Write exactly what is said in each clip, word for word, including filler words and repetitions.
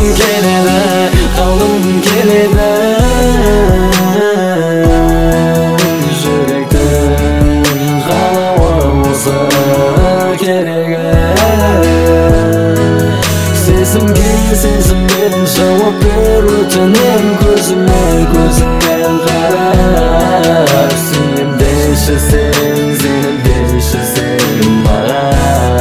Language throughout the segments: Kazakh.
bargım keledi, kalgım keledi. Yürekten kalawamsa kerek. Sesim ki sesim benim cevap ver ötenem gözüme gözünden karar. Senin değişirsen senin değişirsen bana.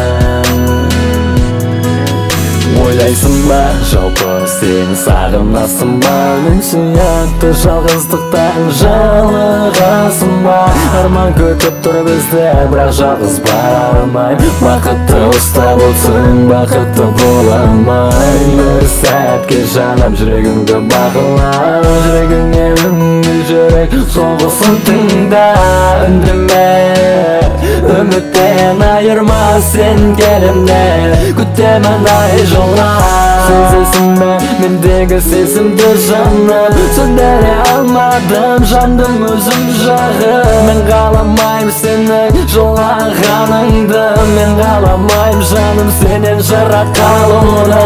Oylaysın ba жалпы seni sağınasın ba? Men suyakты жалғыздықтан жалығасың ба? Арман күтіп тұр бізді бірақ жалғыз бара алмаймын. Бақытты ұстап болсын бақытты бола алмаймын. Бір сәтке жанап жүрегіңді бақыла, жүрегіңе үнді жүрек соғысын тыңда. Үндеме үміттен айырма сен келемден, күтемін ай жолға. Сезесің бе мендегі сезімді жаным, сөндіре алмадым жандым өзім жағып. Мен қаламайым сенің жылағаныңды, мен қаламайым жаным сенен жырақ қалуды.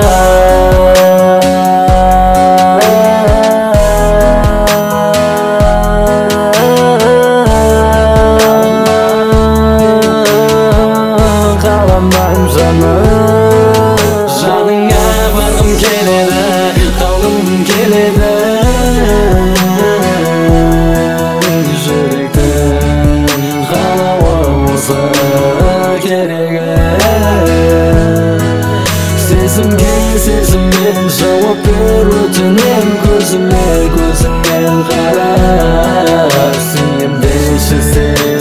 Қаламайым жаным, жаныңа барғым келеді, қалғым келеді. Жүректен қалауымызы керек. Сезімге сезіммен жауап бер өтінем, көзіме көзіңмен қарап. Сүйем дейші сен